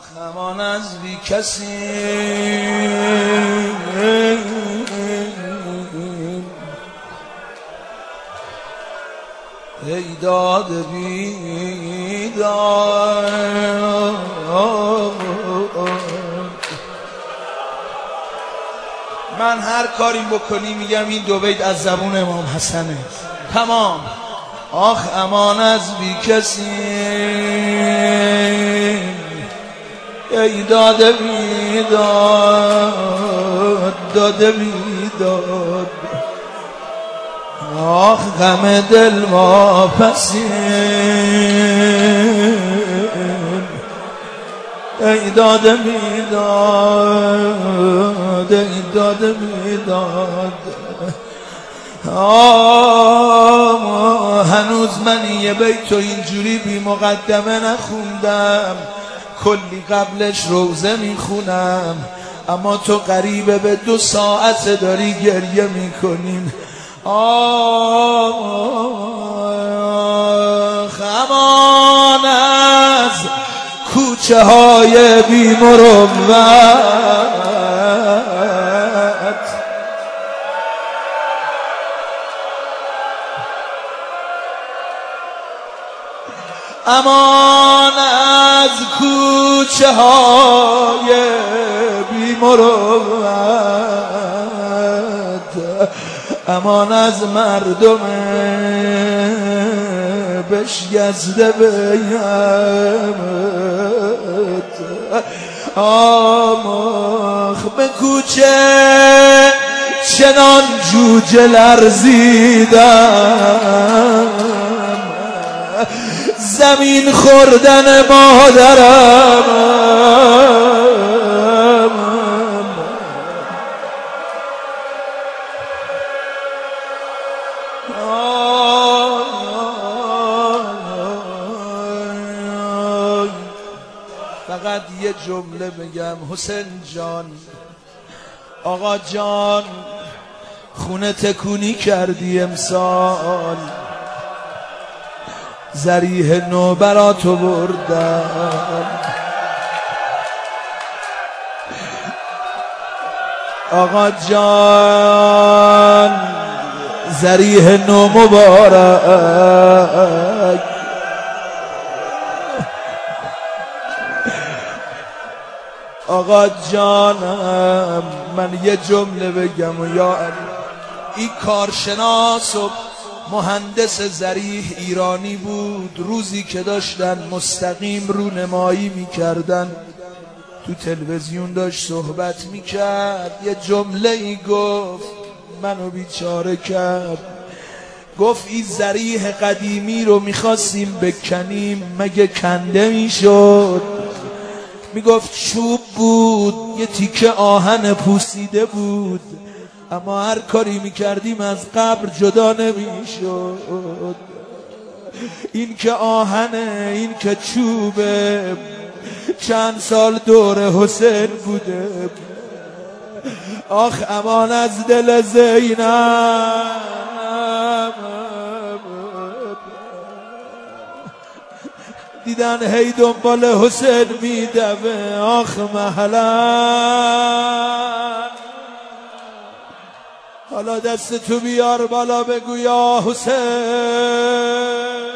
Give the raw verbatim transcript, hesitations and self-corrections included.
همان از بی کسی ای داد بیداد من هر کاری بکنی میگم این دو بیت از زبون امام حسنه تمام. آخ امان از بی کسی ای داده بیداد داده بیداد آخ غم دل ما پسی ای داده بیداد ای داده بیداد آه هنوز من یه بیت و اینجوری بی مقدمه نخوندم کلی قبلش روزه میخونم اما تو قریبه به دو ساعت داری گریه میکنین. آه امان از کوچه های بی مروت امان از کوچه های بی مروت امان از مردم بشکسته بیامت آمخ به کوچه چنان جوجه لرزیدم زمین خوردن مادرم فقط یه جمله بگم حسین جان آقا جان خونه تکونی کردی امسال ذریح نو براتو بردم آقا جان ذریح نو مبارک آقا جانم من یه جمله بگم و یا علی این کارشناس و مهندس ذریح ایرانی بود روزی که داشتن مستقیم رونمایی میکردن تو تلویزیون داشت صحبت میکرد یه جمله ای گفت منو بیچاره کرد گفت این ذریح قدیمی رو میخواستیم بکنیم مگه کنده میشد میگفت چوب بود یه تیکه آهن پوسیده بود اما هر کاری میکردیم از قبر جدا نمیشد این که آهنه این که چوبه چند سال دور حسین بوده آخ امان از دل زینب دیدن هی دنبال حسین میدوه آخ محلا حالا دست تو بیار بالا بگو یا حسین